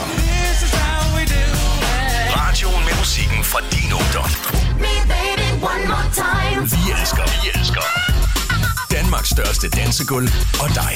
Radioen med musikken fra din ungdom. Vi elsker Danmarks største dansegulv og dig.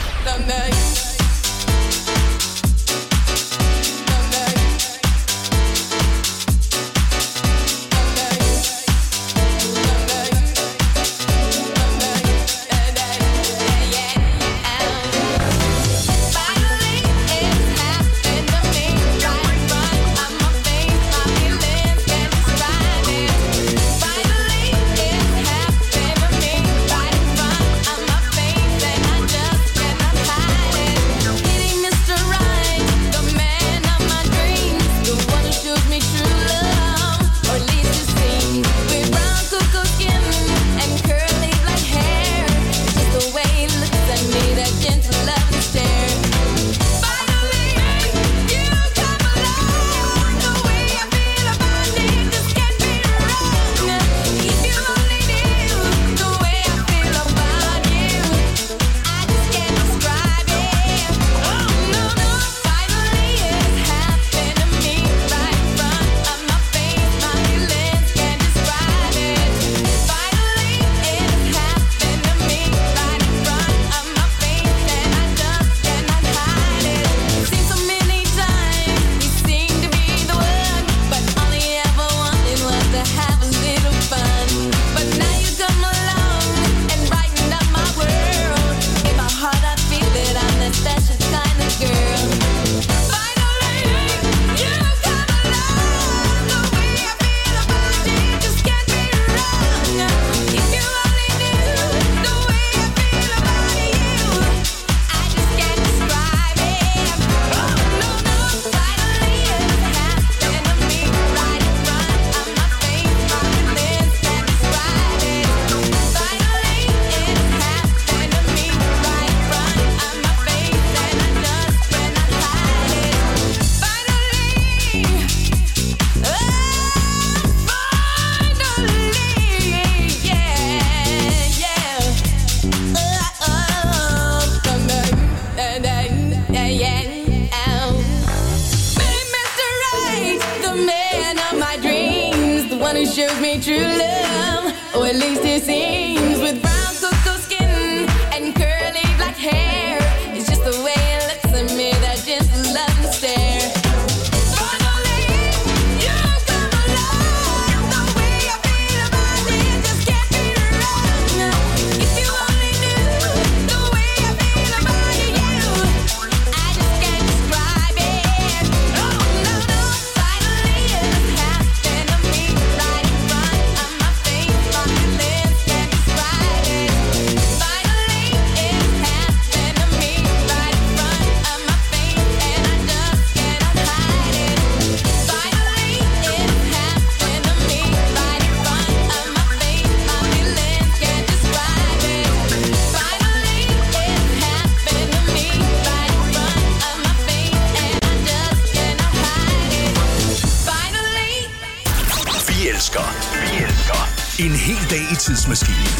Vi elsker en hel dag i tidsmaskinen.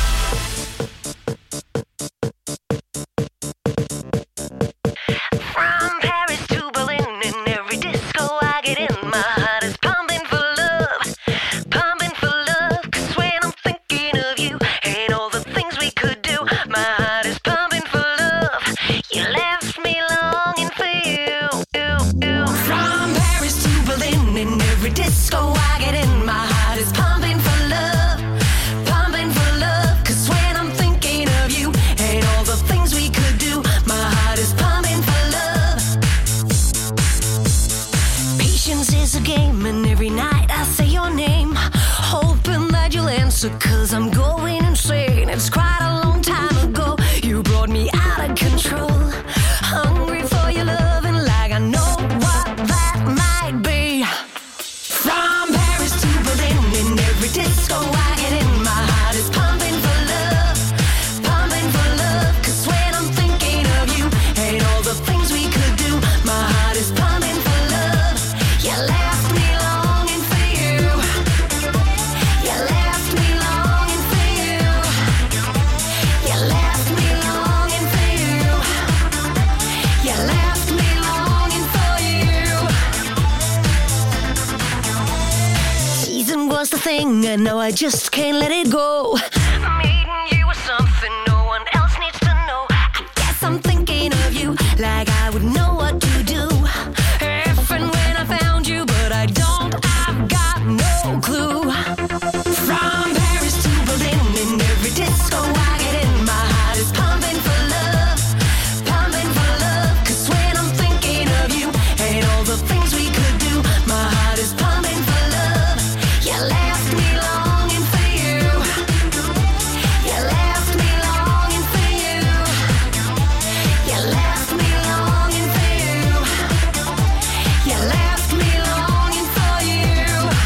Cause I'm going insane. It's quite a long time ago. You brought me out of control. Hungry for your loving like I know what that might be. From Paris to Berlin, in every disco I get in, my heart is pumping for love, pumping for love. Cause when I'm thinking of you and all the things we could do, my heart is pumping for love. You left me longing for you. You left me longing for thing, and now I just can't let it go. Meeting you was something no one else needs to know. I guess I'm thinking of you like I would know what to do if and when I found you, but I don't. I've got no clue. From Paris to Berlin, in every disco I get in, my heart is pumping for love, pumping for love. 'Cause when I'm thinking of you and all the things we could do, my heart is pumping for love. You left me longing for you. You left me longing for you. You left me longing for you. You left me longing for you.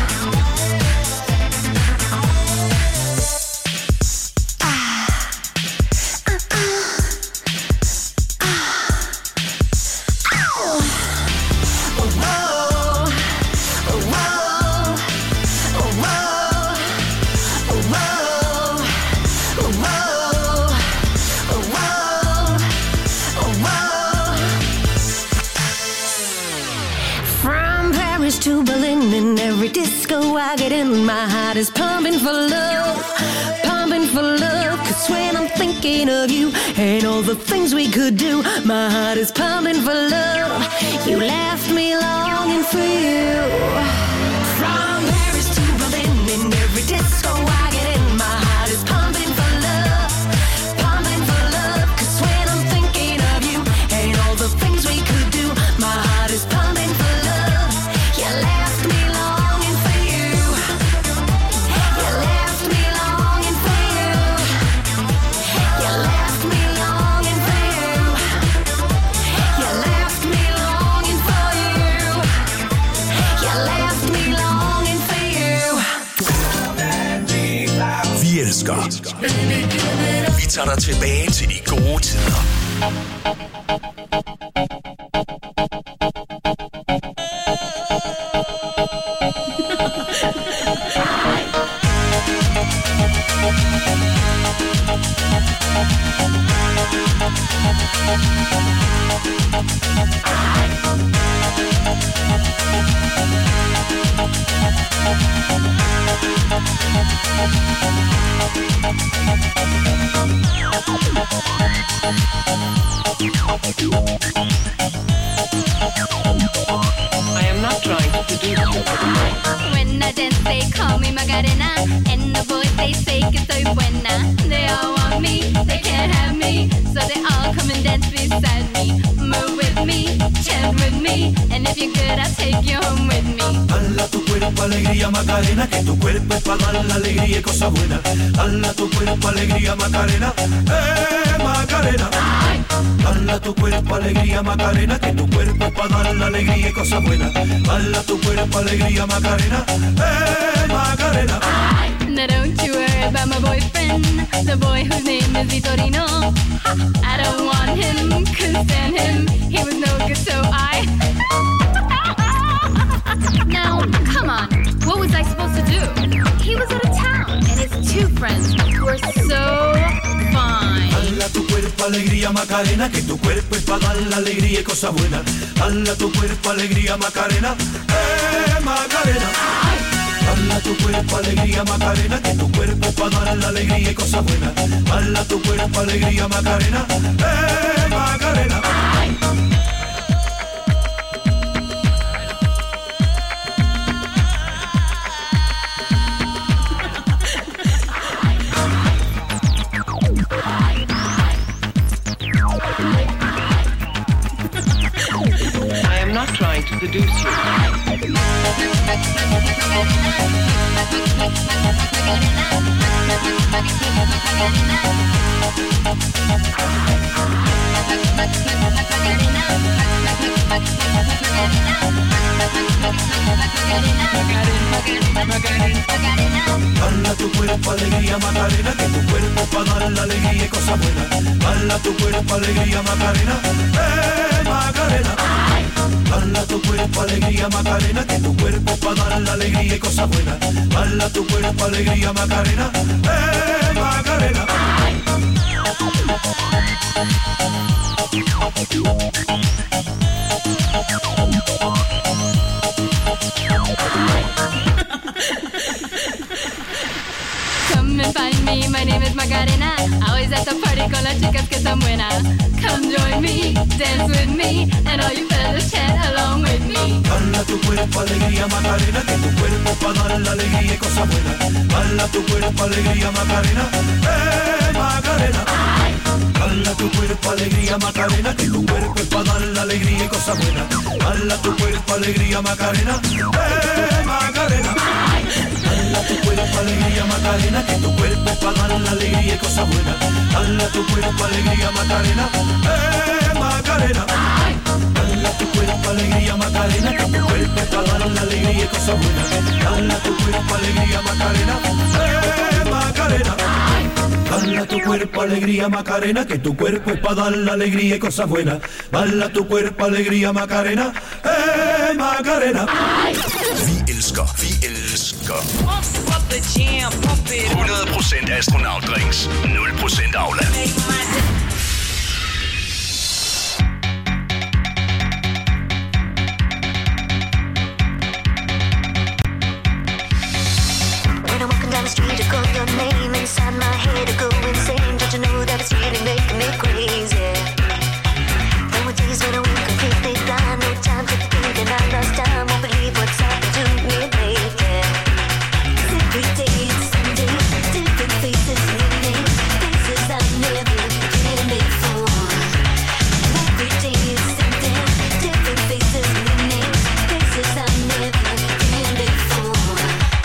From Paris to Berlin, in every disco I get in, my heart is pumping for love, pumping for love. 'Cause when I'm thinking of you and all the things we could do, my heart is pumping for love. You left me longing for you. From Paris to Berlin, in every disco I get in, my heart is pumping for love, pumping for love. 'Cause when I'm thinking of you and all the things we could do, my heart is pumping for love. You left me longing for you. You left me longing for you. You left me longing for you. You left me longing for you. You left me longing for you. Vi elsker. Vi tager dig tilbage til de gode tider. I am not trying to seduce you. When I dance, they call me Macarena, and the boys they say que soy buena. They all want me, they can't have me, so they all come and dance beside me. Move with me, chant with me, and if you're good, I'll take you home with me. Dala tu cuerpo alegría Macarena, que tu cuerpo es para dar la alegría y cosas buenas. Dala tu cuerpo alegría Macarena, Macarena. Dala tu cuerpo alegría Macarena, que tu cuerpo es para dar la alegría y cosas buenas. Dala tu cuerpo alegría Macarena, Macarena. Now don't you worry about my boyfriend, the boy whose name is Vitorino. I don't want him, couldn't stand him, he was no good, so I... Now, come on, what was I supposed to do? He was out of town, and his two friends were so fine. Dala tu cuerpo alegría Macarena, que tu cuerpo es para dar la alegría y cosas buenas. Dala tu cuerpo alegría Macarena, Macarena. Dala tu cuerpo alegría Macarena, que tu cuerpo es para dar la alegría y cosas buenas. Dala tu cuerpo alegría Macarena, Macarena. I am not trying to seduce you. Dala tu cuerpo alegría Macarena, que tu cuerpo es para dar la alegría y cosas buenas. Dala tu cuerpo alegría Macarena, Macarena. Dala tu cuerpo alegría Macarena, que tu cuerpo es para dar la alegría y cosas buenas. Dala tu cuerpo alegría Macarena, Macarena. find me, my name is Macarena. Always at the party con las chicas que están buenas. Come join me, dance with me, and all you fellas chant along with me. Bala tu cuerpo, alegría, Macarena, que tu cuerpo pa' dar la alegría y cosas buenas. Bala tu cuerpo, alegría, Macarena, Macarena. Bala tu cuerpo, alegría, Macarena, que tu cuerpo es pa' dar la alegría y cosas buenas. Bala tu cuerpo, alegría, Macarena, Macarena. Bala tu cuerpo, alegría, Macarena, que tu cuerpo es pa' dar la alegría y cosas buenas. Bala tu cuerpo, alegría, Macarena, Macarena. Bala tu cuerpo, alegría, Macarena, que tu cuerpo es pa' dar la alegría y cosas buenas. Bala tu cuerpo, alegría, Macarena, Macarena. Bala tu cuerpo, alegría, Macarena, que tu cuerpo es pa' dar la alegría y cosas buenas. Bala tu cuerpo, alegría, Macarena, Macarena. Vi elsker 100% astronautdrinks, 0% Aula. When I'm walking down the street, I call your name inside my head, I go insane. Don't you know that it's really making me crazy? There were days when I went completely blind, no time to think, and I lost time. Won't believe what's happened to me lately. Every day it's Sunday, different faces in me, faces I've never been before. Every day it's Sunday, different faces in me, faces I've never been before.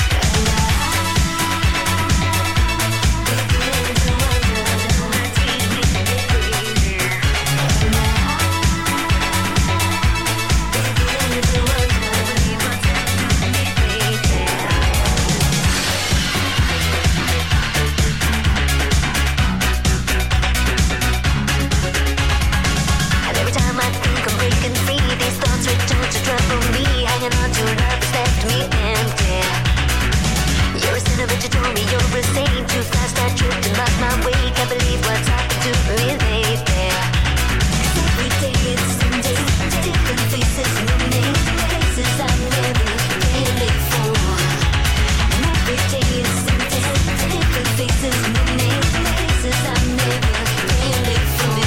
On to love has left me empty. You're a sinner, but you told me you're a saint. Too fast I tripped and lost my way. Can't believe what's happened to me lately. Every day it's Sunday, different faces in me, places I've never been before. And every day it's Sunday, different faces in me, places I've never been before.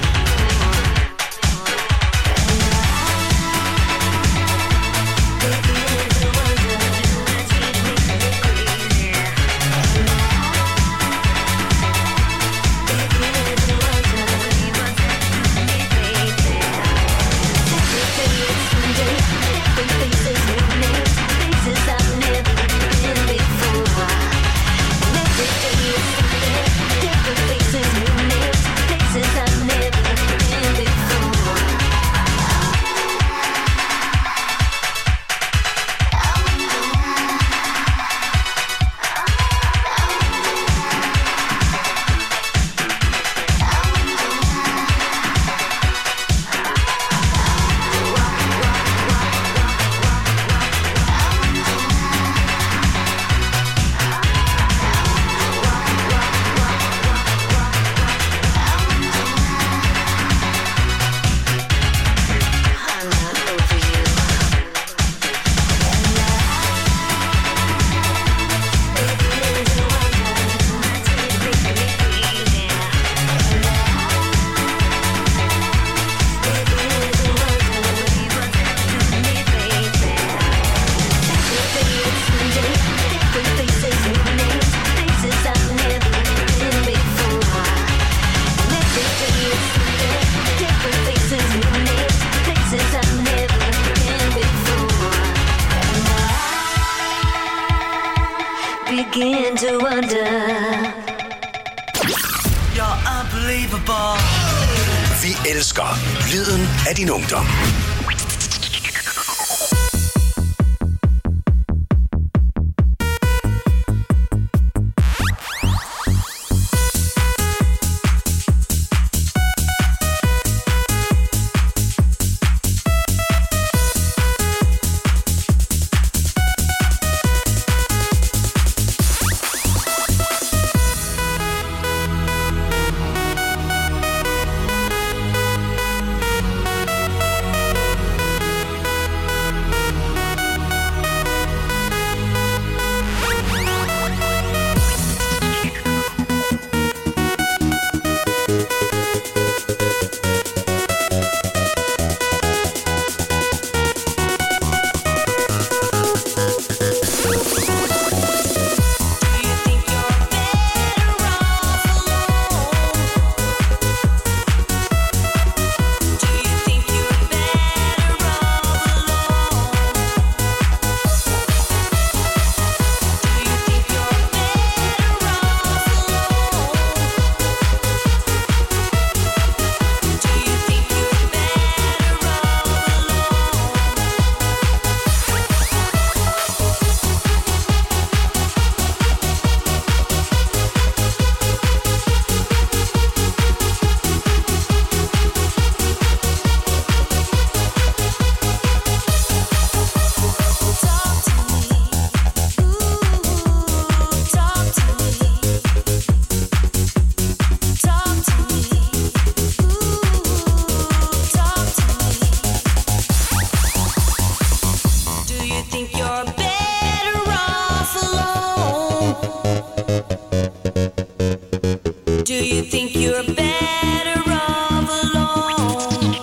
Begin to wonder. You're unbelievable. Vi elsker lyden af din ungdom. you think you're better off alone? Do you think you're better off alone?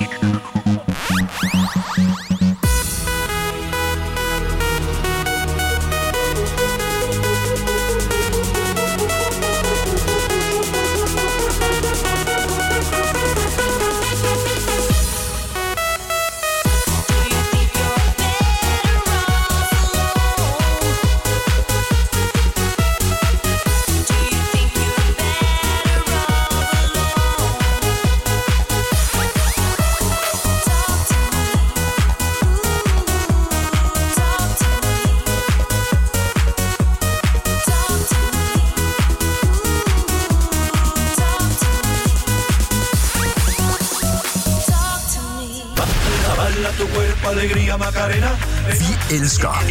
Tu cuerpo, alegría, Macarena. Vi elsker.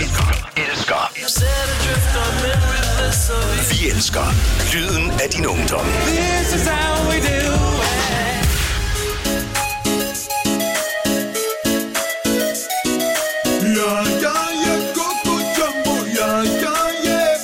Vi elsker lyden af din ungdom. This is how we do it. Yeah, yeah, yeah, Coco Jumbo, yeah, yeah, yeah.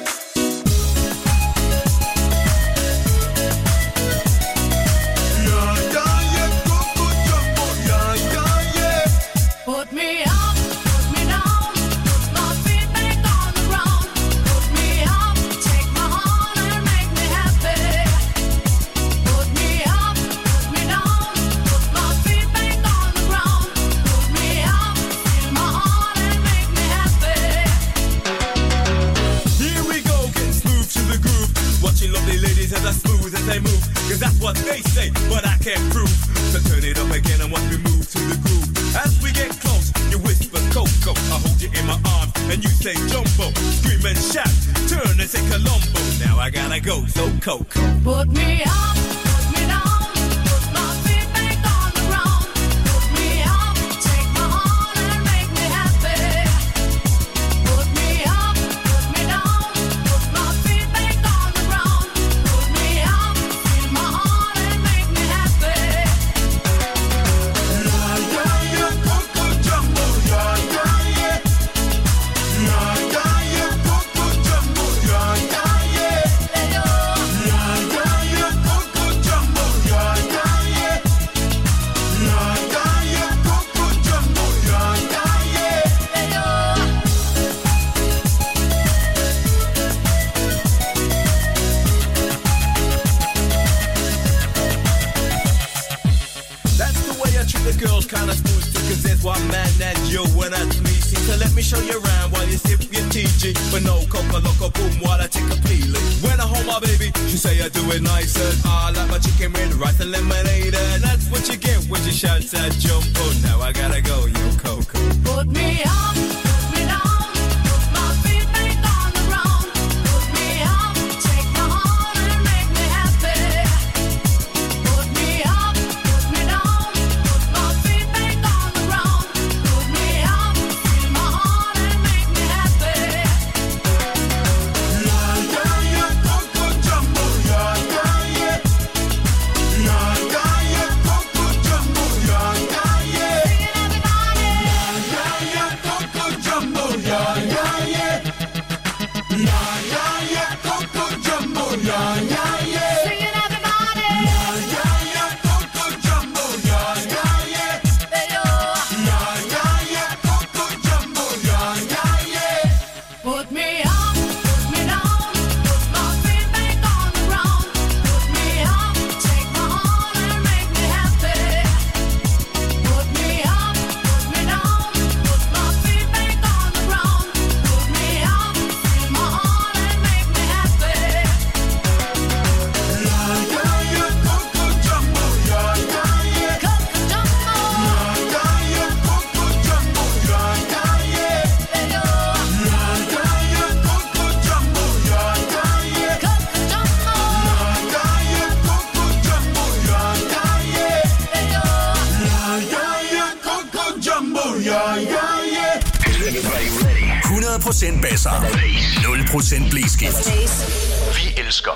Yeah, yeah, yeah, Coco Jumbo, yeah, yeah, yeah. Put me up, put me down, put my feet back on the ground. Put me up, take my heart and make me happy. Put me up, put me down, put my feet back on the ground. Put me up, feel my heart and make me happy. Here we go, getting smooth to the groove. Watching lovely ladies as smooth as they move. Cause that's what they say, but I can't prove. So turn it up again and watch me move to the groove. As we get close, you whisper Coco. I hold you in my arms and you say Jumbo. Scream and shout, turn and say Colombo. Now I gotta go, so Coco. Put me up, put me down, put my feet back on the ground. Put me up, take my heart and make me happy. Put me up, put me down, put my feet back on the ground. Put me up, feel my heart and make me happy. Yeah, yeah, yeah, Coco Jumbo, yeah, yeah, yeah. Yeah, yeah, yeah, Coco Jumbo, yeah, yeah, yeah. Yeah, yeah, yeah, Coco Jumbo, yeah, yeah, yeah. Yeah, yeah, yeah, Coco Jumbo, yeah, yeah, yeah. That's the way I treat the girls, kinda smooth too, cause there's one man and you and that's me. See, so let me show you around while you sip your TG. But no coca loco boom while I take a peeling. When I hold my baby, she say I do it nicer. I like my chicken with rice and lemonade. And that's what you get when she shouts at Jumbo. Now I gotta go, yo Coco. Put me up, put me down, put my feet back on the ground. Put me up, take my heart and make me happy. Put me up, put me down, put my feet back on the ground. Put me up, feel my heart and make me happy. Yeah, yeah, yeah, Coco Jumbo, yeah, yeah, yeah. Yeah, yeah, yeah, Coco Jumbo, yeah, yeah, yeah. Yeah, yeah, Coco Jumbo, yeah, yeah, yeah. Yeah, yeah, yeah, Coco Jumbo, yeah, yeah, yeah. Sing it, everybody. Yeah, yeah, yeah, Coco Jumbo, yeah, yeah, yeah. Yeah, yeah, yeah, Coco Jumbo, yeah, yeah, yeah. Put me up, put me down, put my feet back on the ground. Put me up, take my heart and make me happy. Put me up, put me down, put my feet back on the ground. Put me up, feel my heart and make me happy. Yeah, yeah, yeah, Coco Jumbo, yeah, yeah, yeah. Coco Jumbo, Yeah, yeah, yeah, Coco Jumbo, yeah, yeah, yeah. Yeah, yeah, yeah, Coco Jumbo, yeah, yeah, yeah. Coco Jumbo, Yeah, yeah, yeah, Coco Jumbo, yeah, yeah, yeah. Yeah, yeah, yeah, Coco Jumbo, yeah, yeah, yeah. 100% basser. 0% blæskift. Vi elsker.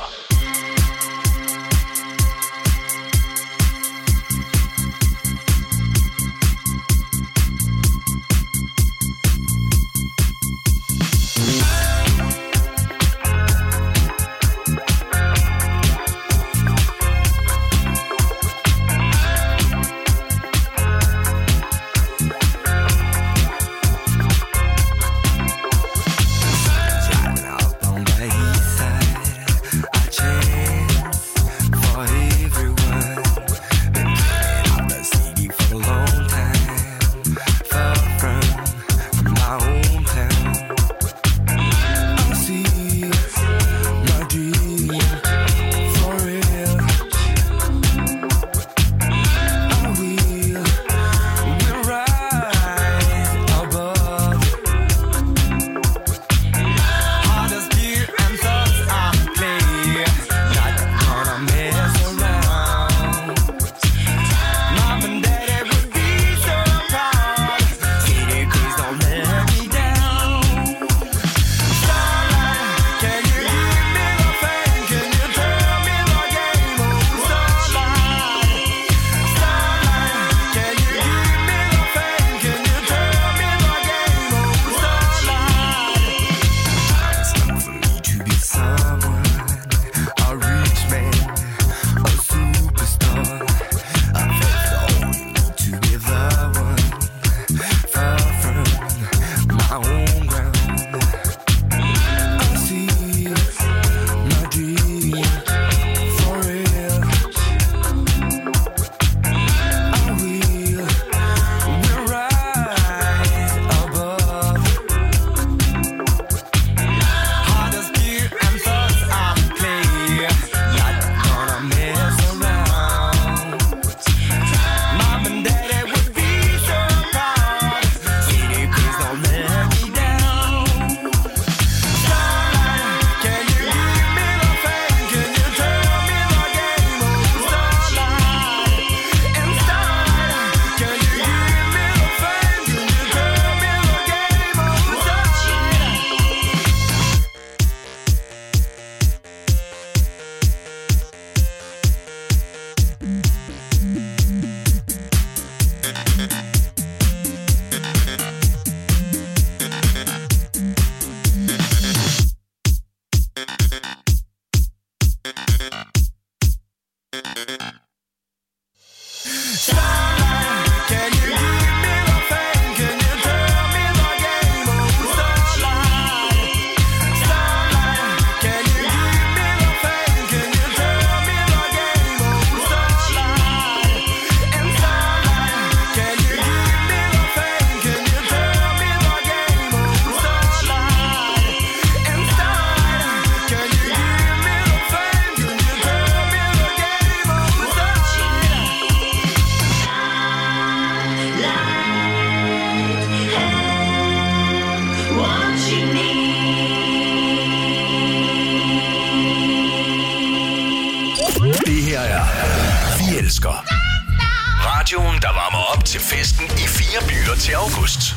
festen i 4 byer til august.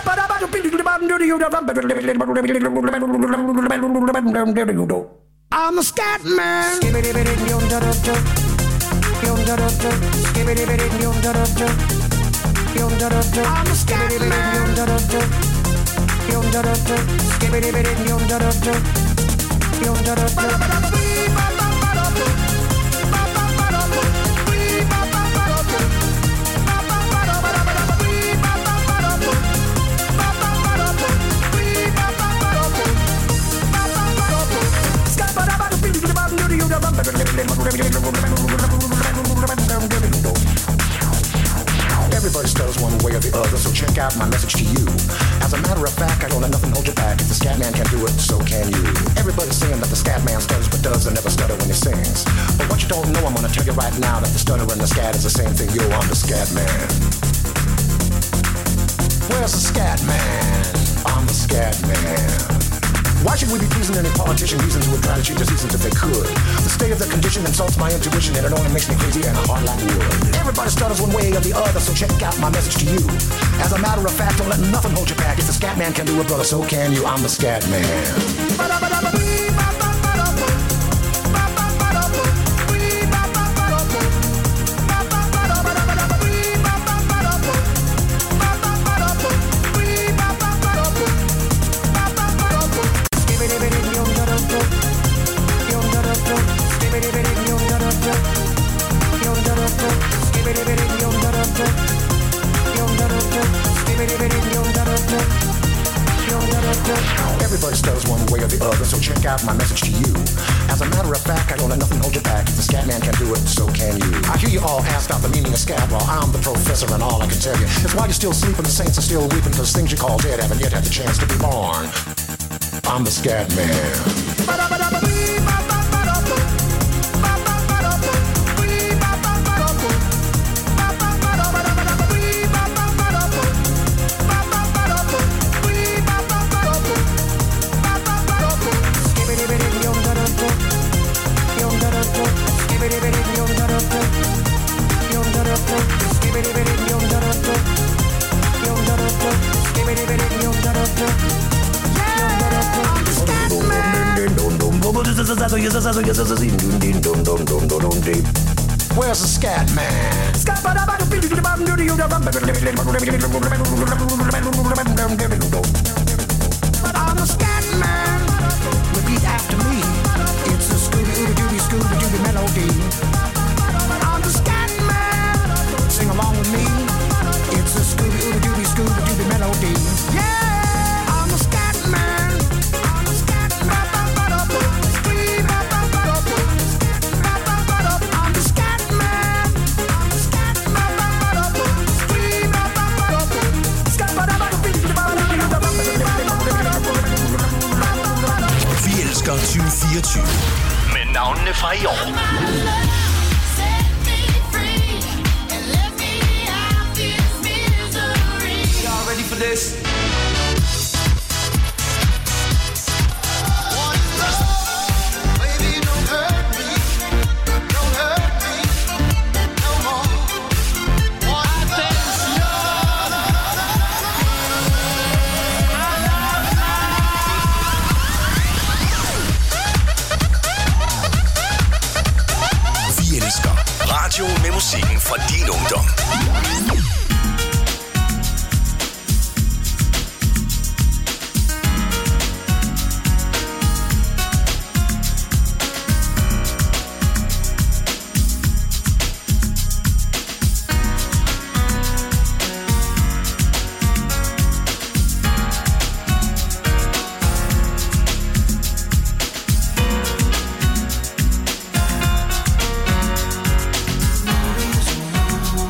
I'm a scat man. I'm a scat Everybody stutters one way or the other, so check out my message to you. As a matter of fact, I don't let nothing hold you back. If the scat man can do it, so can you. Everybody's saying that the scat man stutters but does and never stutter when he sings. But what you don't know, I'm gonna tell you right now that the stutter and the scat is the same thing. Yo, I'm the scat man. Where's the scat man? I'm the scat man. Why should we be pleasing any politician using to try to cheat the seasons if they could? The state of their condition insults my intuition and it only makes me crazy and hard like wood. Everybody stutters one way or the other, so check out my message to you. As a matter of fact, don't let nothing hold you back. If the scat man can do it, brother, so can you. I'm the scat man. Everybody stutters one way or the other, so check out my message to you. As a matter of fact, I don't let nothing hold you back. If the scat man can do it, so can you. I hear you all ask out the meaning of scat, well, I'm the professor and all I can tell you is why you're still sleeping, the saints are still weeping, because things you call dead haven't yet had the chance to be born. I'm the scat man. Where's the scat man? I'm a scat man. Repeat after me. It's a Scooby-Dooby melody. I'm the scat man. Sing along with me. It's a Scooby-Dooby melody. Yeah, I'm a scat man. I'm a scat man. I'm the scat man. I'm the scat man. Vi elsker 2024 med navnene fra i år. Y'all ready for this? Radio med musikken fra din ungdom. No reason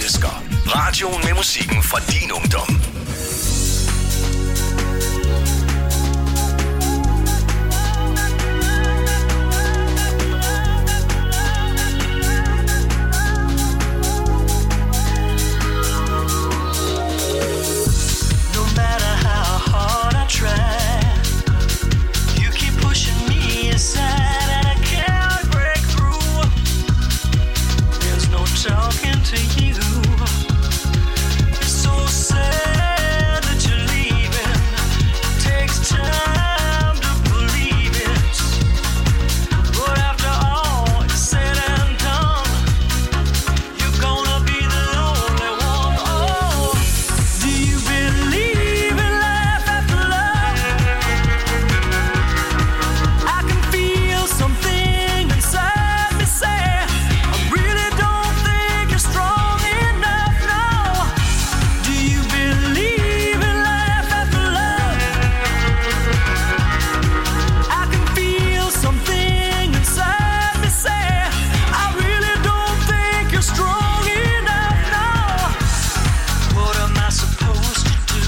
elsker. Radioen med musikken fra din ungdom. Talking to you, it's so sad that you're leaving. It takes time to believe it, but after all is said and done, you're gonna be the only one. Oh, do you believe in life after love? I can feel something inside me say, I really don't think you're strong enough now. Do you believe in life after love? I can feel something inside me say, I really don't think you're strong enough now. What am I supposed to do?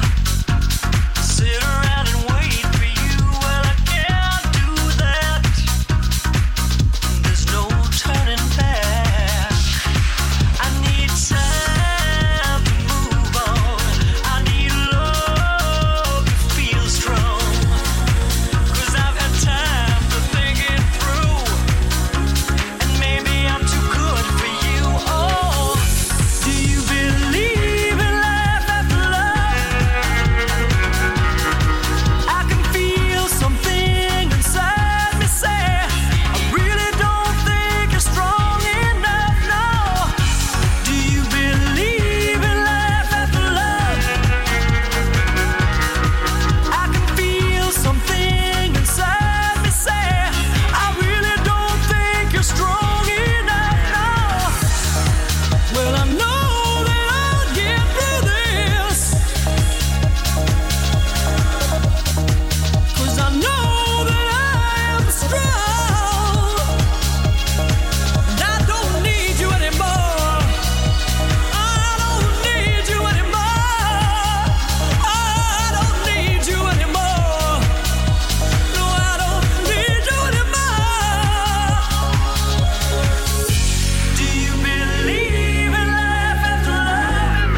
Sit around and wait for you? Well, I can't do that. There's no turning back. I need time to move on. I need love to feel strong. 'Cause I've had time to think it through, and maybe I'm too good for you. Oh, do you believe in life after love? I can feel something inside me say, I really don't think you're strong enough now. Do you believe in life after love? I can feel something inside me say, I really don't think you're strong enough now. Well, I know that I'll get through this, 'cause I know that I am strong, and I don't need you anymore. I don't need you anymore. I don't need you anymore. No, I don't need you anymore. Do you believe in life after love?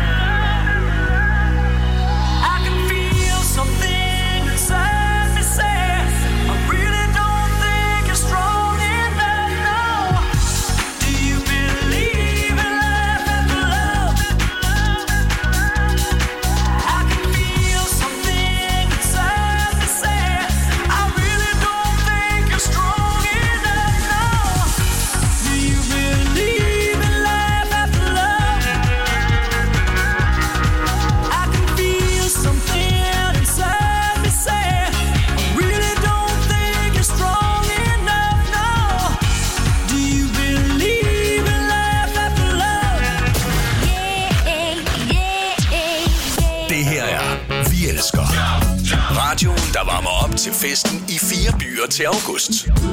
I can feel something inside me say, I really don't think you're strong enough now. Do you believe in life after love? I can feel something inside me say, I really don't think you're strong enough now. Do you believe in life after love? I can feel something inside me say, I really don't think you're strong enough now. Do you believe in life after love? Det her er Vi Elsker. Radioen, der varmer op til festen i 4 byer til august.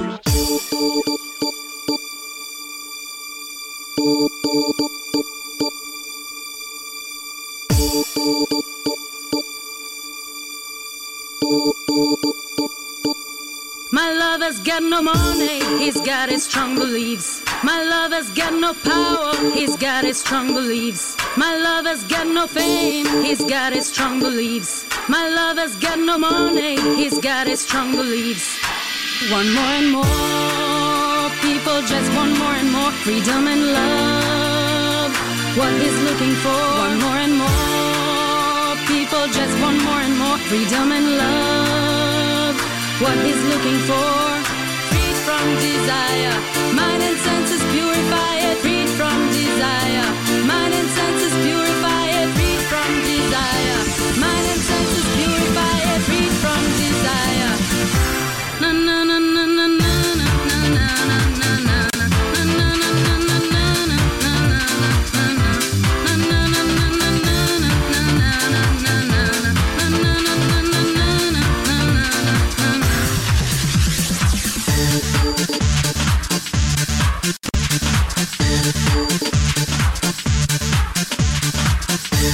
My lover's got no money, he's got his strong beliefs. My lover's got no power, he's got his strong beliefs. My lover's got no fame, he's got his strong beliefs. My lover's got no money, he's got his strong beliefs. Want more and more, people just want more and more freedom and love. What he's looking for, want more and more, people just want more and more freedom and love. What he's looking for, freed from desire, mind and senses purify it. Freed from desire, mind and senses purify it. Freed from desire, mind and senses purify it. Freed from desire. Na na na na na na na na na na na.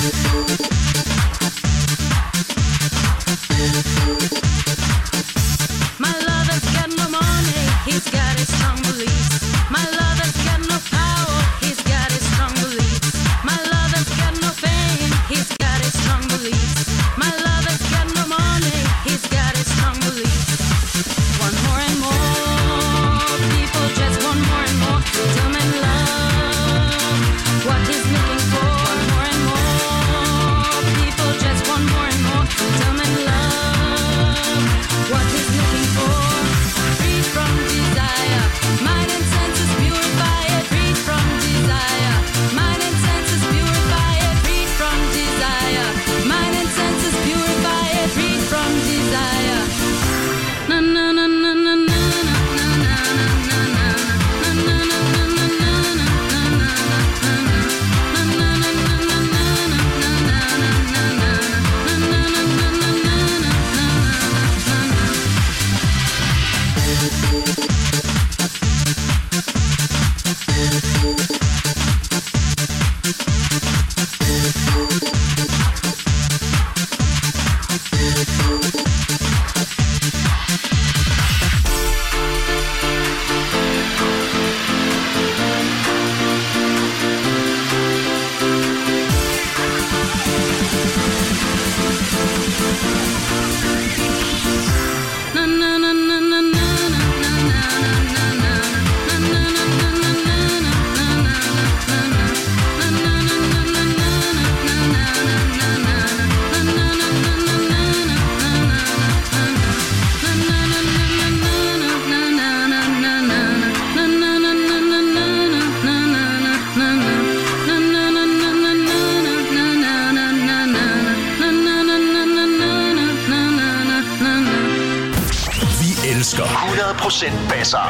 elsker 100% basser.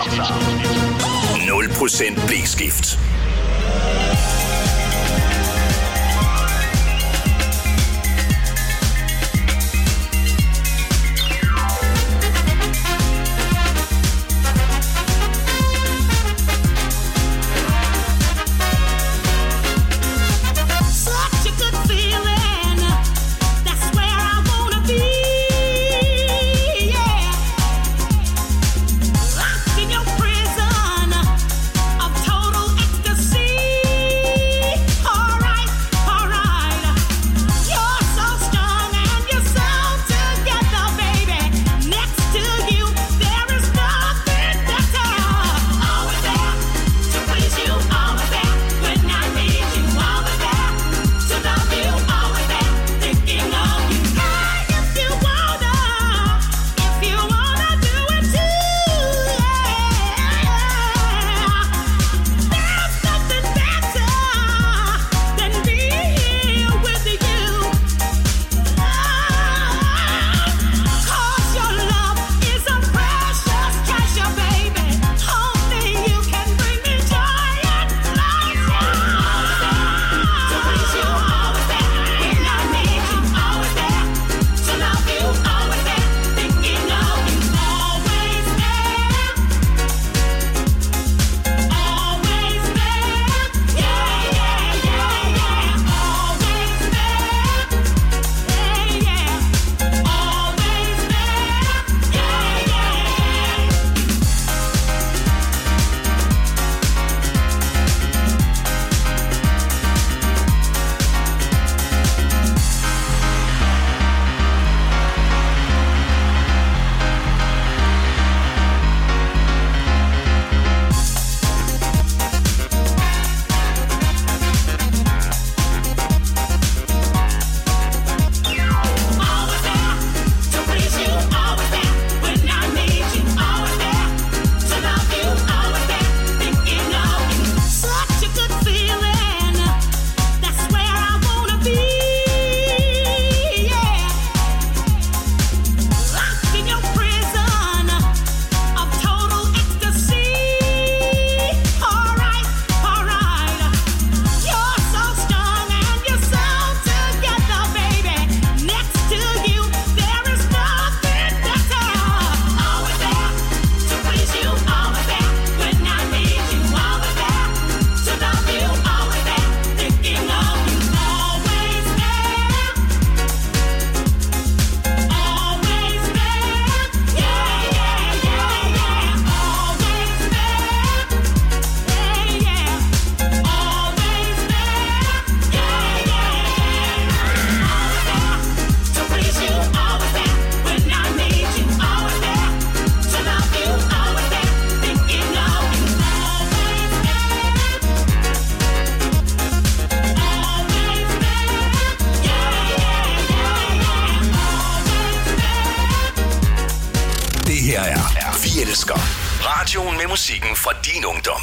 0% blæskift. Locked in your prison of total elsker. Radioen med musikken fra din ungdom.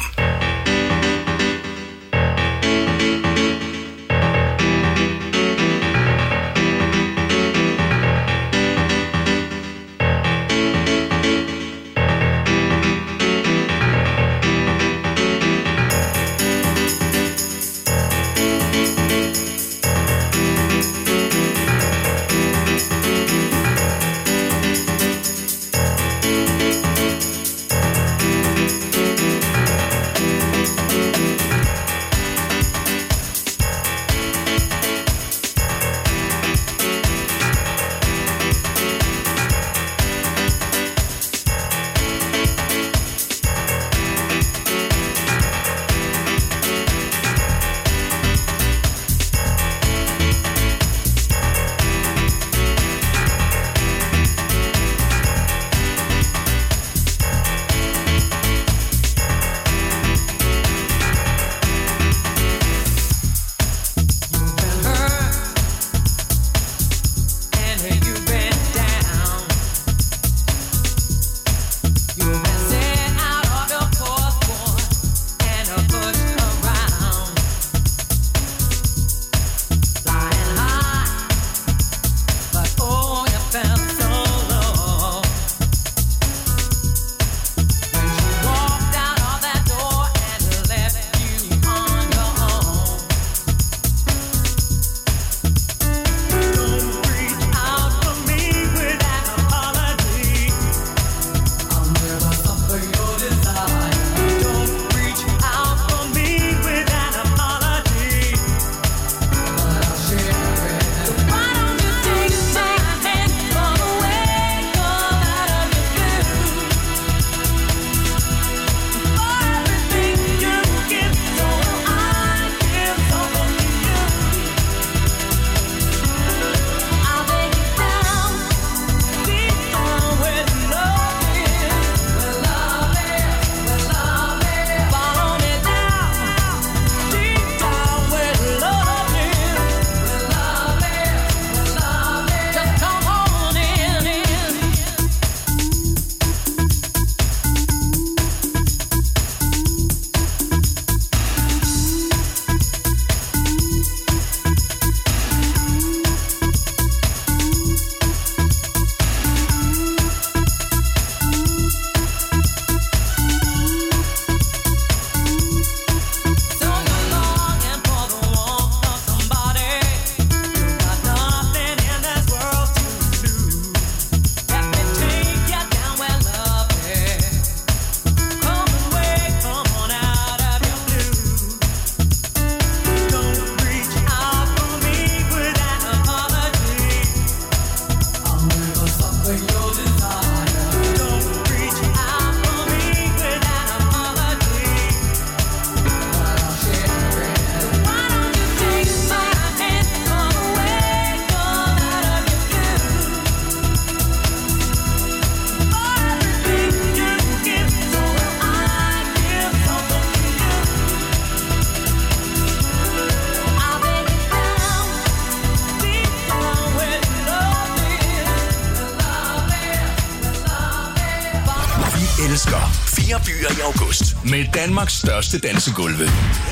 elsker 4 byer i august med Danmarks største dansegulve.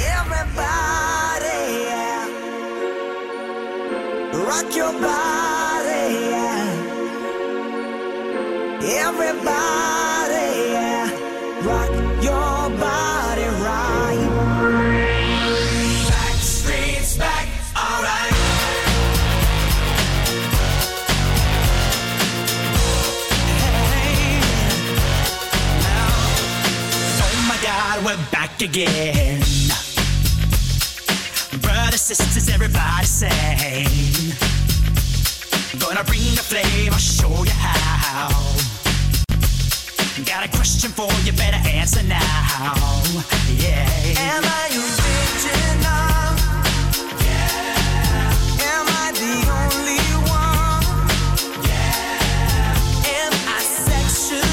Everybody, yeah. Rock your body, yeah. Everybody, yeah. Rock your body right. Backstreet's back, alright. We're back again. Brothers, sisters, everybody sing. Gonna bring the flame, I'll show you how. Got a question for you, better answer now. Yeah. Am I original? Yeah. Am I the only one? Yeah. Am I sexual?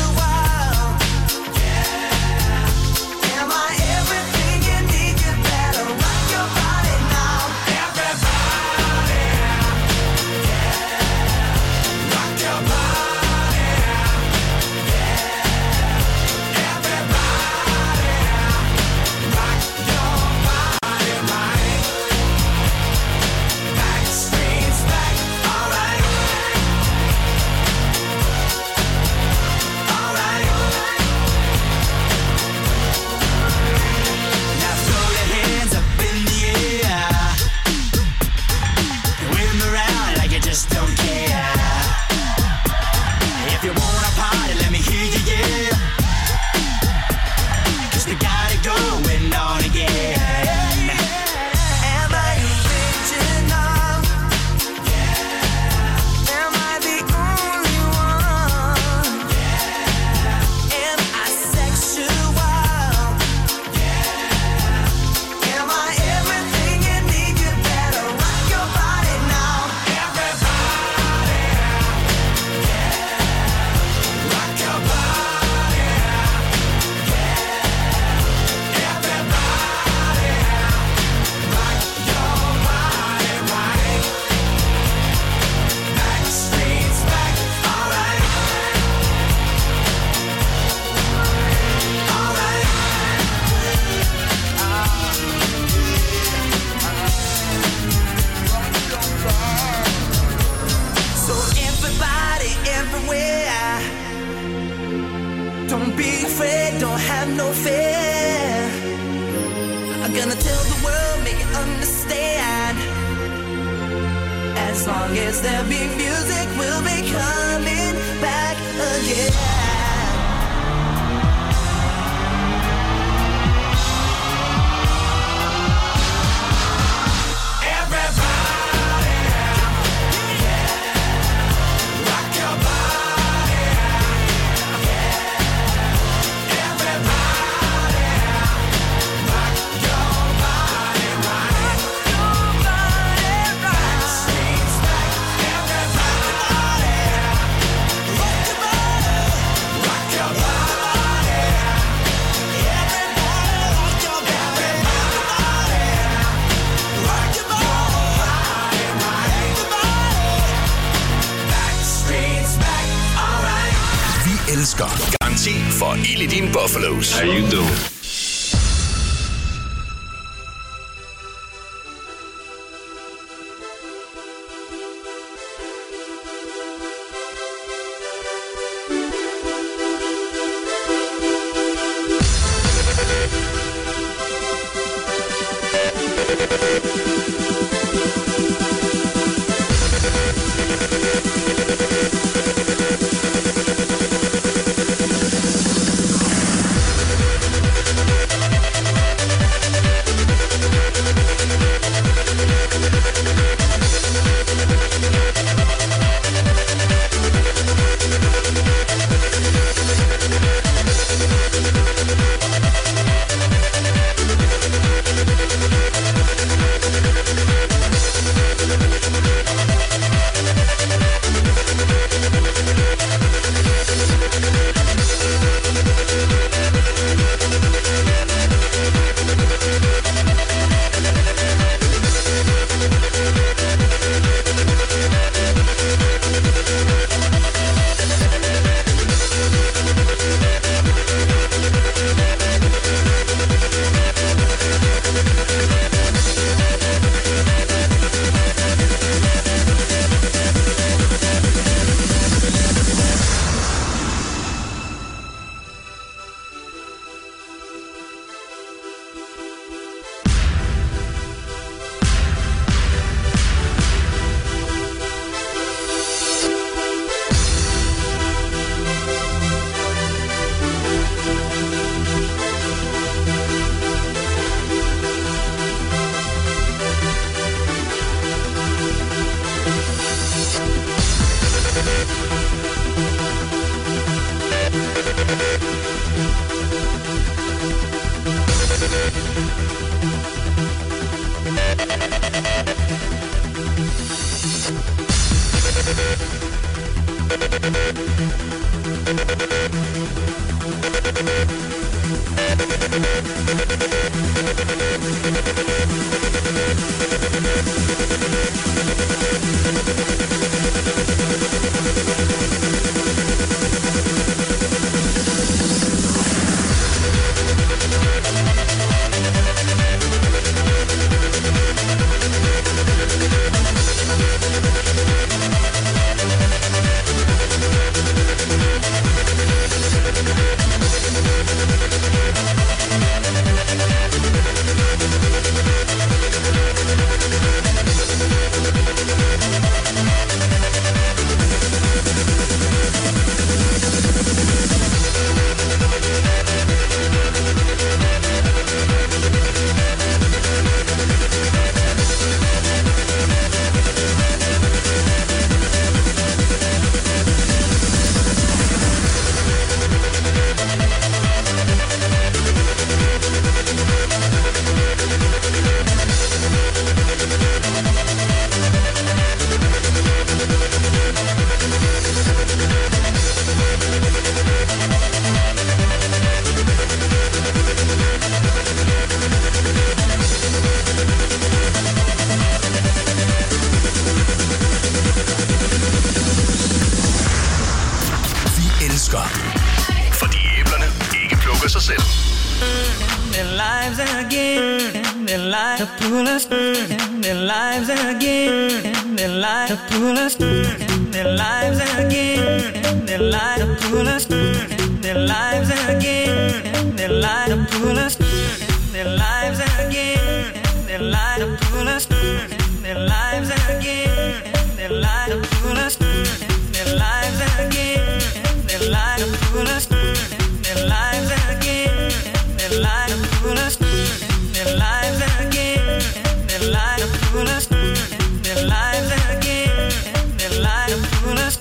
long as there be music, we'll be coming back again. Elsker. Garanti for ild i dine Buffalos. How you doing? their light up pull us, their lives again, their light up pull us, their lives again, their light up pull us, their lives again, their light up pull us, their lives again, their light up pull us.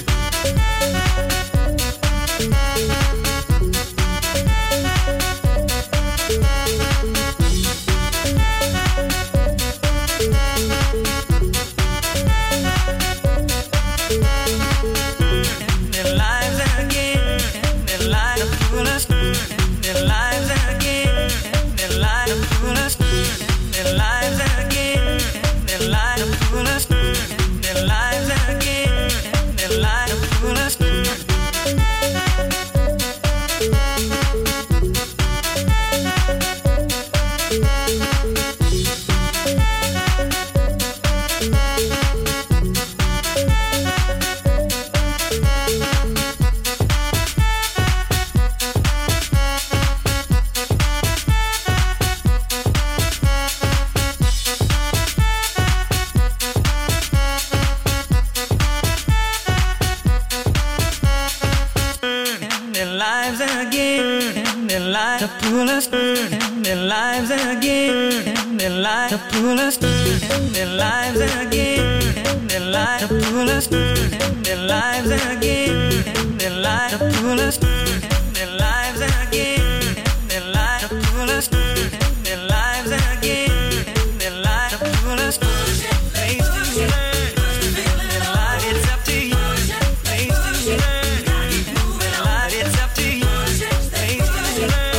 Pull us, their lives again, their light to pull us, their lives again, their light to pull us, their lives again, their light to pull us, their lives again, their light to pull us, their lives again, their light to pull us. Place to learn, their life, it's up to you. Place to learn, keep moving on. It's up to you. Place to learn.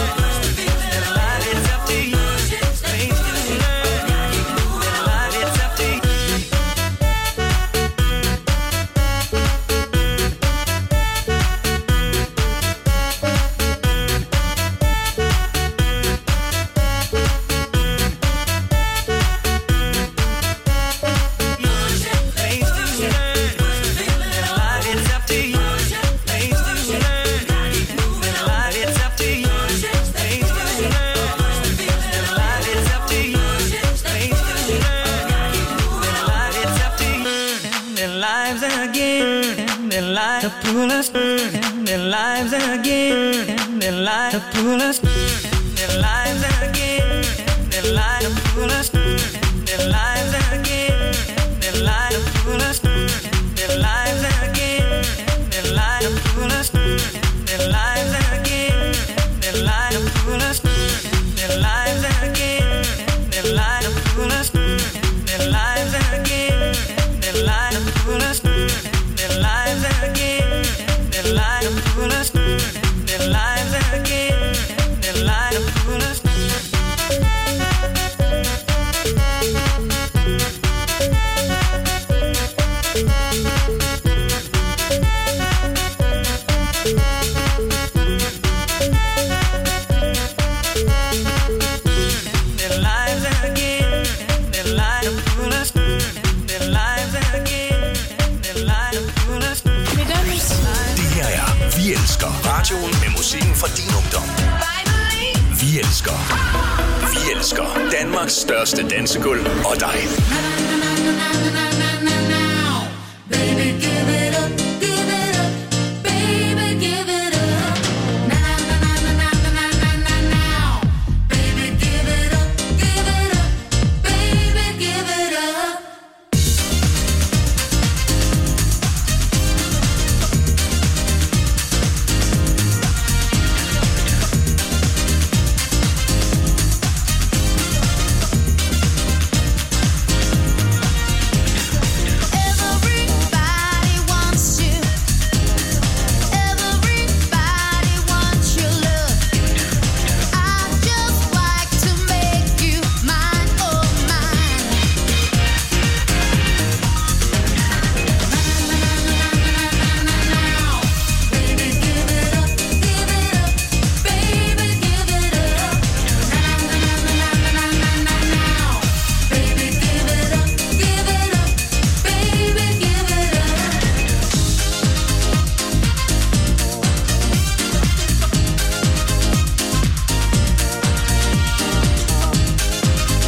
To pull us, their lives again, their light to pull us, their lives again, their light to pull us, their lives again, their light to pull us, their lives again, their light to pull us, their lives again, their light to pull us, their lives again, their light to pull us, their lives again, their light to pull us, their lives again. Their light to pull us, their lives again, their light to pull us. Their lives again, their light to pull us, their lives again, their light to pull us. Det her er Vi Elsker. Radioen med musikken fra din ungdom. Vi elsker. Vi elsker Danmarks største dansegulv og dig. Baby, give it